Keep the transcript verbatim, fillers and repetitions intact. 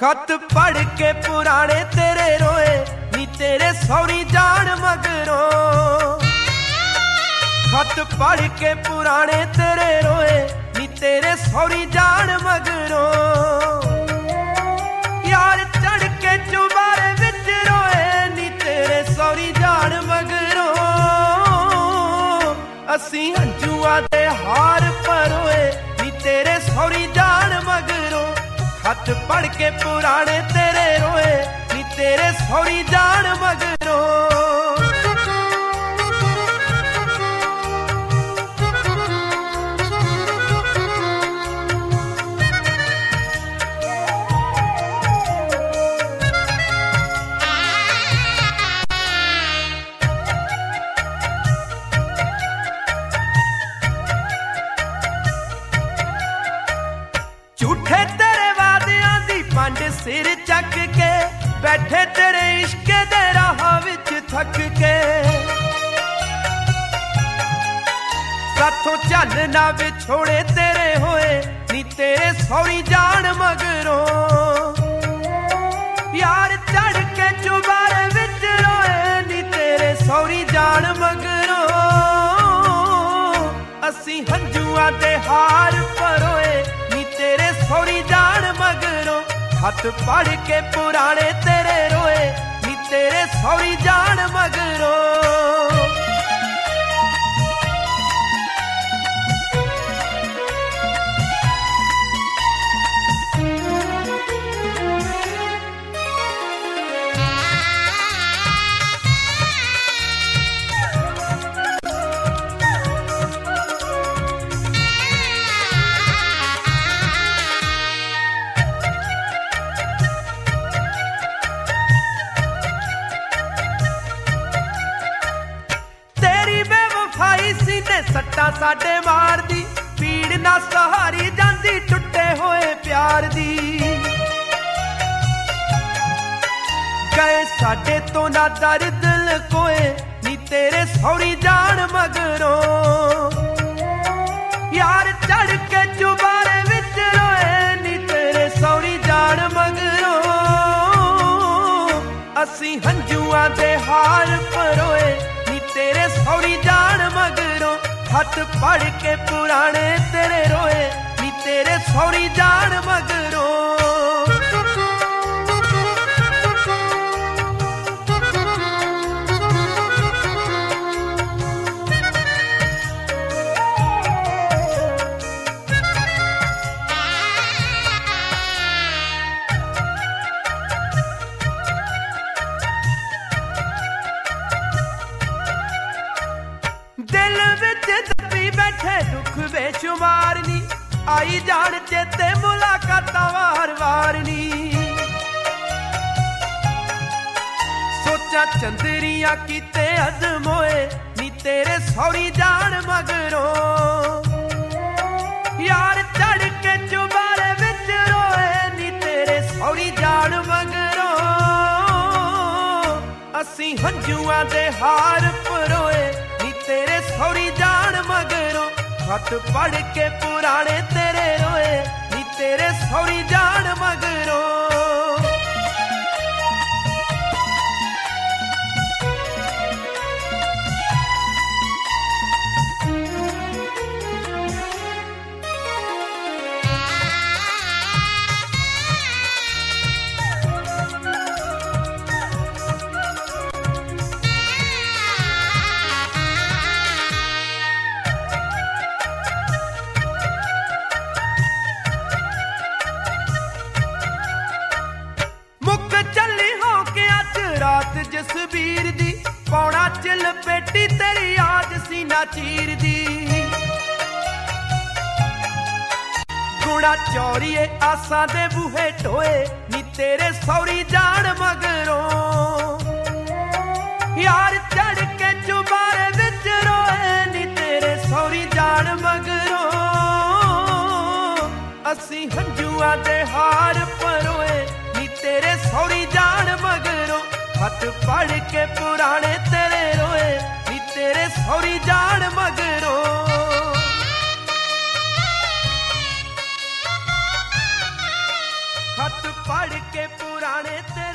खत पढ़ के पुराने तेरे रोए नी तेरे सौरी जान मगरों। खत पढ़ के पुराने तेरे रोए नी तेरे सौरी जान मगरों। यार चढ़ के चुबारे विच रोए नी तेरे सौरी जान मगरों। असी हंजुआ दे हार परोए नी तेरे सौरी जान मगरों। खत पढ़ के पुराने तेरे रोए नी तेरे सौरी जान मगरों। झूठे तेरे वादियां दी पंड सिर चक के बैठे तेरे इश्क दे राह विच थक के। साथों चल ना विछोड़े तेरे होए नी तेरे सौरी जान मगरों। यार चढ़ के चुबारे विच रोए नी तेरे सौरी जान मगरों। असी हंजुआ दे हार परोए नी तेरे सौरी जान मगरों। खत पढ़ के पुराने तेरे रोए नी तेरे सौरी जान मगरों। सट्टा साडे मार दी पीड़ ना सहारी जांदी टुटे होए प्यार दी। गए साडे तो ना दर्द लकोए नी तेरे सौरी जान मगरों। यार चढ़ के चुबारे विच रोए नी तेरे सौरी जान मगरों। असी हंजुआ दे हार परोए नी तेरे सौरी जान मगरों। खत पढ़ के पुराने तेरे रोए नी तेरे सौरी जान मगरों। दिल विच दबी बैठे दुख बेशुमार नी आई जान चेते मुलाकातां वार वार नी। सोचा चंदरियां कीते अजमोए नी तेरे सौरी जान मगरों। यार चढ़ के चुबारे विच रोए नी तेरे सौरी जान मगरों। असी हंजुआ दे हार परोए तेरे सौरी जान मगरों। खत पढ़ के पुराने तेरे रोए नी तेरे सौरी जान मगरों। जसबीर दी पौना चिल पेटी तेरी याद सीना चीर दी। गुड़ा चौरीए आसा दे बूहे टोए नी तेरे सौरी जान मगरों। यार चढ़ के चुबारे विच रोए नी तेरे सौरी जान मगरों। असी हंजुआ दे हार परोए नी तेरे सौरी जान मगरों। खत पढ़ के पुराने तेरे रोए नी तेरे सौरी जान मगरों। खत पढ़ के पुराने तेरे